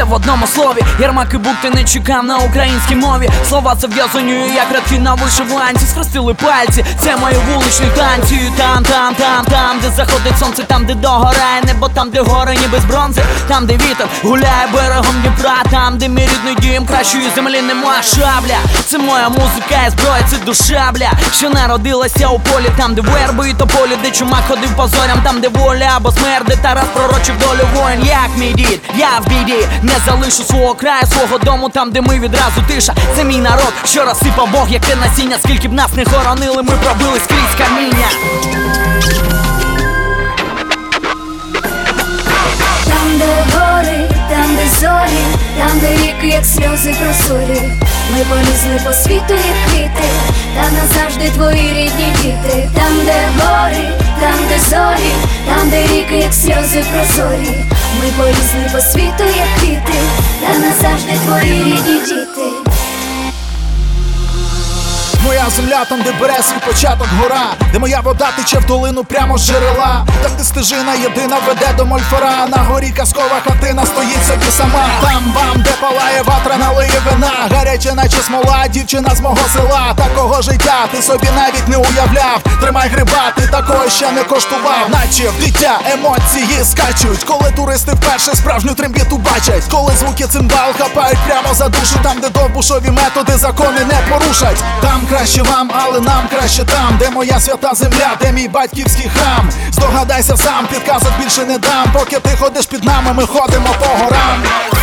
в одному слові. Єрмак і Букти не чекав на українській мові. Слова це в'язані, як рядки на вишиванці. Схрестили пальці, це мої вуличні танці. Там, де заходить сонце, там, де догорає небо, там, де гори ніби з бронзи, там, де вітер гуляє берегом Дніпра, там, де мій рідний дім, кращої землі нема шабля. Це моя музика і зброя, це душа, бля, що народилася у полі, там, де верби і тополі, де чумак ходив по зорям, там, де воля або смерть, де Тарас пророчив долю воїн. Як мій дід, я в біді, не залишу свого краю, свого дому, там, де ми відразу тиша. Це мій народ, що розсипав Бог, як те насіння. Скільки б нас не хоронили, ми пробили скрізь каміння. Там, де гори, там, де зорі, там, де ріки, як сльози прозорі. Ми полізли по світу, як квіти, та назавжди твої рідні діти. Там, де гори, там, де зорі, там, де ріки, як сльози прозорі. Ми полізли по світу, як квіти, та назавжди твої рідні діти. Моя земля, там, де бере свій початок гора, де моя вода тече в долину прямо з джерела. Так де стежина єдина веде до Мольфара. На горі казкова хатина стоїть собі сама. Там вам, де палає ватра, налиє вина. Гаряче, наче смола, дівчина з мого села. Такого життя ти собі навіть не уявляв. Тримай гриба, ти такого ще не коштував. Наче в дитя емоції скачуть, коли туристи вперше справжню трембіту бачать. Коли звуки цимбал хапають прямо за душу. Там, де довбушові методи закони не порушать. Там краще вам, але нам краще там, де моя свята земля, де мій батьківський храм. Здогадайся сам, підказок більше не дам. Поки ти ходиш під нами, ми ходимо по горам.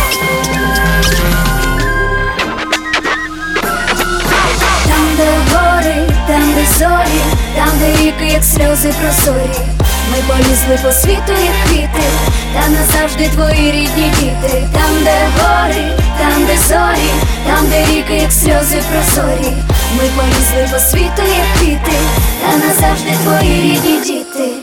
Там, де гори, там, де зорі, там, де ріки, як сльози прозорі. Ми полізли по світу, як квіти, та назавжди твої рідні діти. Там, де гори, там, де зорі, там, де ріки, як сльози прозорі. Ми полізли по світу, як квіти, та назавжди твої рідні діти.